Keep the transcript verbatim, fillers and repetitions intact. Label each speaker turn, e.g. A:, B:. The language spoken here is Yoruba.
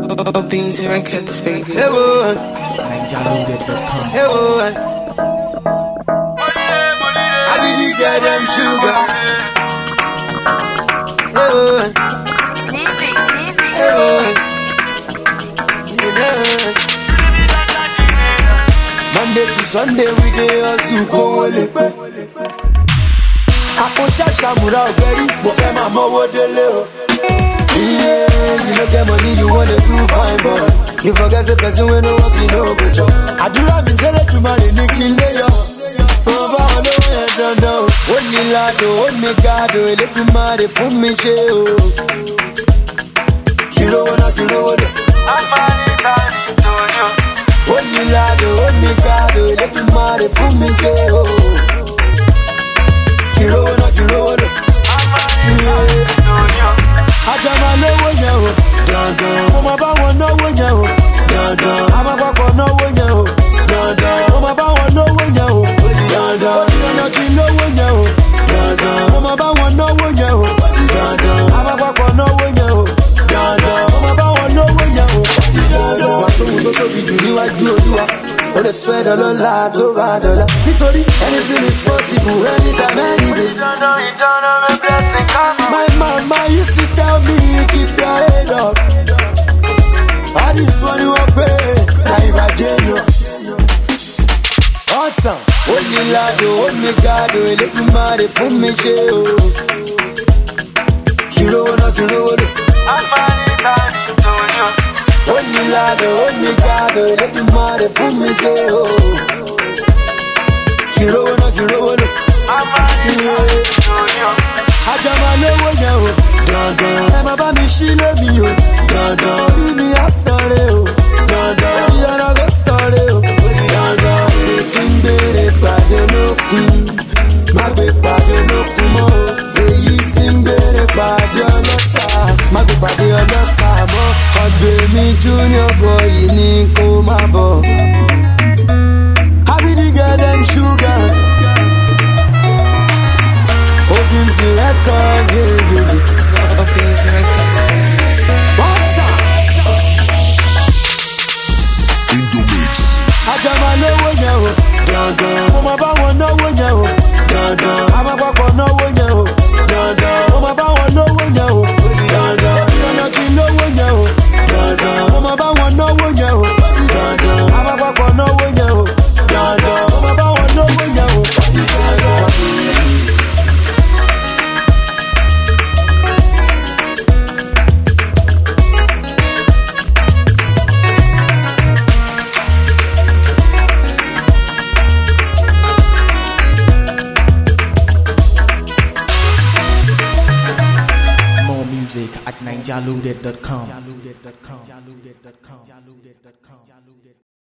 A: Beans Records, baby.
B: Hey, boy.
C: Ninja Loaded dot com.
B: Hey, boy. I be the goddamn sugar. Hey, boy. Hey, boy. Yeah. Monday to Sunday we dey hustle kó wọlé pẹ́. Àpòṣà ṣàmùrà ògẹ́rí, mo fẹ́ máa mọ́wọ́ délé o. Yeah, you no get money, you wanna do fine, boy. You forget the person when no work, you know go chop. Àdúrà mi sẹ́lẹ̀ tùmọ̀rì ní kí n lé yọ. Mo bá wọn lówó yẹn dandan o. Ó ní ládò, ó ní gàdò, Elédùmarè fún mi ṣe o. Kìlówó náà kìlówó dẹ̀. Ó ní ládò, ó ní gàdò, Elédùmarè fún mi ṣe o. Kìlówó náà kìlówó dẹ̀. Ajá máa lówó yẹn o, dandan. Mo máa bá wọn náwó yẹn o, dandan. A máa papọ̀ náwó yẹn o, dandan. Mo máa bá wọn náwó yẹn o, dandan. Dandan kí n lówó yẹn o, dandan. Mo máa bá wọn náwó yẹn o, dandan. A máa papọ̀ náwó yẹn o, dandan. Mo máa bá wọn náwó yẹn o, dandan. Wàá sóhun tó tóbi jù níwájú Olúwa. O lè sọ ẹ̀dọ̀ lọ́la tó bá dọ̀la. Nítorí anything is possible anytime any day. My mama used to tell me, keep your head up. All this one you are pray, now you are genius. Awesome. Ó ní ládò, ó ní gàdò, Elédùmarè fún mi ṣe o. Kìlówó náà kìlówó dẹ̀. Ó ní ládò, ó ní gàdò, Elédùmarè fún mi ṣe o. Kìlówó náà kìlówó dẹ̀. Ajá máa lówó yẹn o, dandan. Ẹ máa bá mi ṣí lómi o, dandan. Orí mi á sọ̀rọ̀ o, dandan. Ìyànà kò sọ̀rọ̀ o, dandan. Èyí tí ń gbére pàdé lókun, má gbé pàdé lókun mọ́ o. Èyí tí ń gbére pàdé ọlọ́sà, má gbé pàdé ọlọ́sà mọ́. Ọ̀dọ̀ mi junior boy ni kó má bọ̀. I be the goddamn sugar. Beans Records, yeah, yeah, yeah.
A: Beans Records, baby.
B: What's up?
C: In the mix.
B: Ajá máa lówó yẹn o, dandan. Mo máa bá wọn náwó yẹn o, dandan. A máa papọ̀ náwó yẹn o, dandan. Mo máa bá wọn náwó yẹn o, dandan. Dandan kí n lówó yẹn o, dandan. Mo máa bá wọn náwó yẹn o, dandan. A máa papọ̀ náwó yẹn o, dandan. Mo máa bá wọn náwó yẹn o, dandan.
C: At Ninja Loaded dot com.